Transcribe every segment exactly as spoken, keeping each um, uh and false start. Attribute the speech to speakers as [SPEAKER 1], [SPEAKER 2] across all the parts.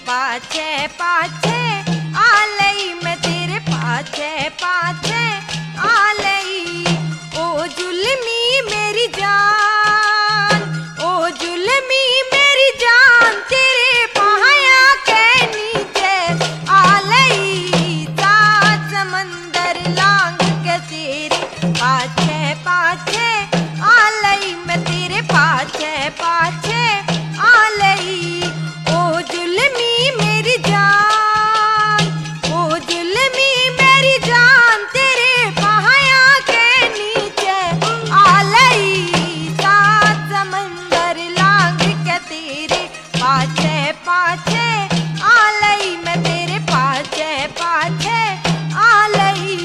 [SPEAKER 1] पाछे पाछे आ लई मैं तेरे पाछे पाछे आ लई। ओ जुल्मी मेरी जान, ओ जुल्मी मेरी जान तेरे पाया के नीचे आ लई। सात समंदर लांग के तेरे पाछे पाछे आ लई मैं तेरे पाछे पाछे आ लई। ओ जुल्मी मेरी जान, ओ जुल्मी मेरी जान तेरे पाया के नीचे आ लई। सात समंदर लांग के तेरे पाछे पाछे आ लई मैं तेरे पाछे पाछे आ लई।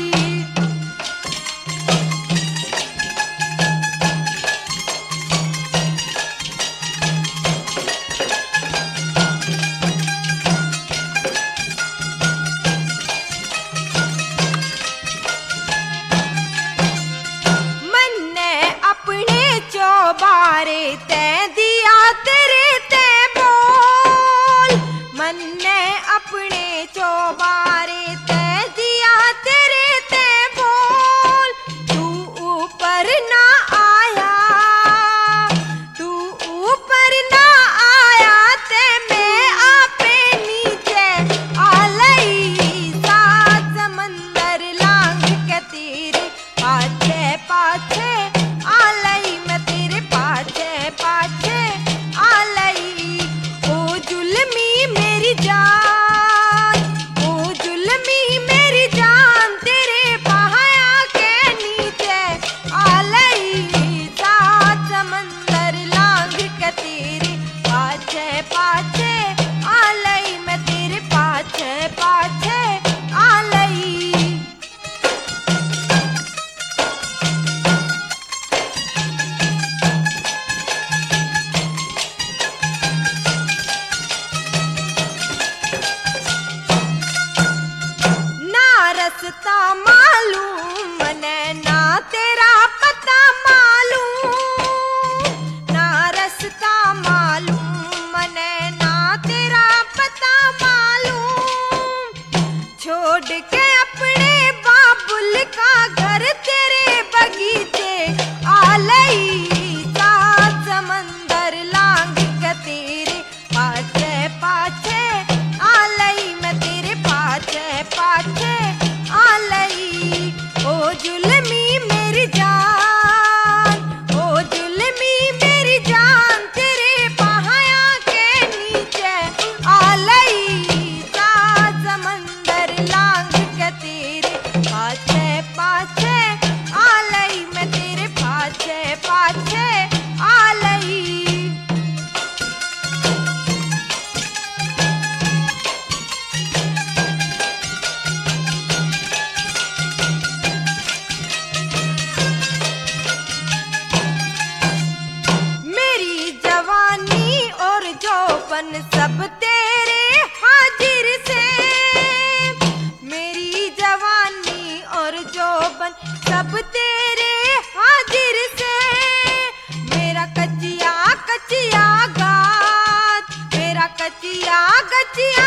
[SPEAKER 1] चौबारे ते दिया तेरे ते बोल, मन ने अपने चौबारे ते दिया तेरे ते बोल। तू ऊपर ना आया, तू ऊपर ना आया ते मैं आपे नीचे आ लई। सात समंदर लांग के तेरे पाछे पाछे आ लई मैं तेरे पाछे पाछे आ लई। ओ जुल्मी मेरी जान, ओ जुल्मी मेरी जान तेरे पाया के नीचे आ लई। सात समंदर लांग के तेरे पाछे पाछे आ लई मैं तेरे पाछे पाछे आ लई। रास्ता मालूम मने ना तेरा पता मालूम, ना रास्ता मालूम मने ना तेरा पता मालूम। छोड़ के अपने बाबुल का घर तेरे बगीचे आ लई। सात समंदर लांग के तेरे पाछे पाछे आ लई मैं तेरे पाछे पाछे आ लई। ओ जुल्मी मेरी जान, ओ जुल्मी मेरी जान तेरे पाया के नीचे आ लई। सात समंदर लांग के तेरे पाछे पाछे आ लई मैं तेरे पाछे पाछे आ लई। सब तेरे हाजिर से, मेरी जवानी और जोबन सब तेरे हाजिर से। मेरा कचिया कचिया गात, मेरा कचिया कचिया